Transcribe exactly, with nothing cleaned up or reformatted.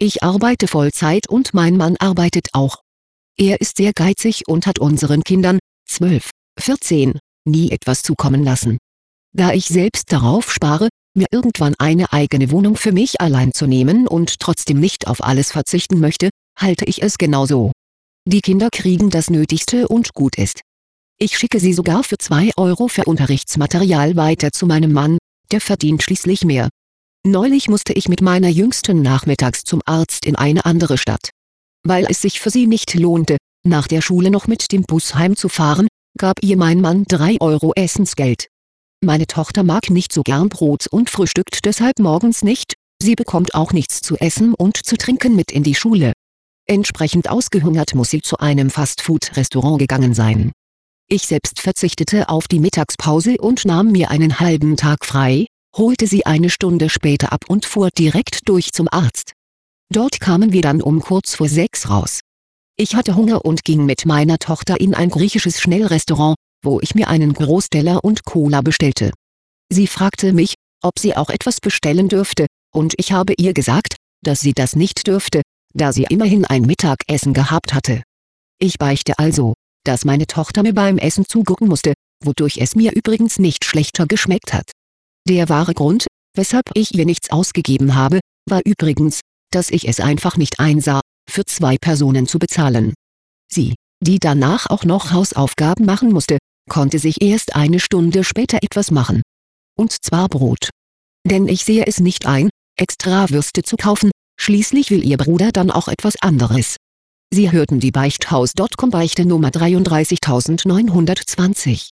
Ich arbeite Vollzeit und mein Mann arbeitet auch. Er ist sehr geizig und hat unseren Kindern, zwölf, vierzehn, nie etwas zukommen lassen. Da ich selbst darauf spare, mir irgendwann eine eigene Wohnung für mich allein zu nehmen und trotzdem nicht auf alles verzichten möchte, halte ich es genauso. Die Kinder kriegen das Nötigste und gut ist. Ich schicke sie sogar für zwei Euro für Unterrichtsmaterial weiter zu meinem Mann, der verdient schließlich mehr. Neulich musste ich mit meiner Jüngsten nachmittags zum Arzt in eine andere Stadt. Weil es sich für sie nicht lohnte, nach der Schule noch mit dem Bus heimzufahren, gab ihr mein Mann drei Euro Essensgeld. Meine Tochter mag nicht so gern Brot und frühstückt deshalb morgens nicht, sie bekommt auch nichts zu essen und zu trinken mit in die Schule. Entsprechend ausgehungert muss sie zu einem Fastfood-Restaurant gegangen sein. Ich selbst verzichtete auf die Mittagspause und nahm mir einen halben Tag frei, holte sie eine Stunde später ab und fuhr direkt durch zum Arzt. Dort kamen wir dann um kurz vor sechs raus. Ich hatte Hunger und ging mit meiner Tochter in ein griechisches Schnellrestaurant, wo ich mir einen Großteller und Cola bestellte. Sie fragte mich, ob sie auch etwas bestellen dürfte, und ich habe ihr gesagt, dass sie das nicht dürfte, da sie immerhin ein Mittagessen gehabt hatte. Ich beichte also, dass meine Tochter mir beim Essen zugucken musste, wodurch es mir übrigens nicht schlechter geschmeckt hat. Der wahre Grund, weshalb ich ihr nichts ausgegeben habe, war übrigens, dass ich es einfach nicht einsah, für zwei Personen zu bezahlen. Sie, die danach auch noch Hausaufgaben machen musste, konnte sich erst eine Stunde später etwas machen. Und zwar Brot. Denn ich sehe es nicht ein, extra Würste zu kaufen, schließlich will ihr Bruder dann auch etwas anderes. Sie hörten die Beichthaus Punkt com Beichte Nummer dreiunddreißigtausendneunhundertzwanzig.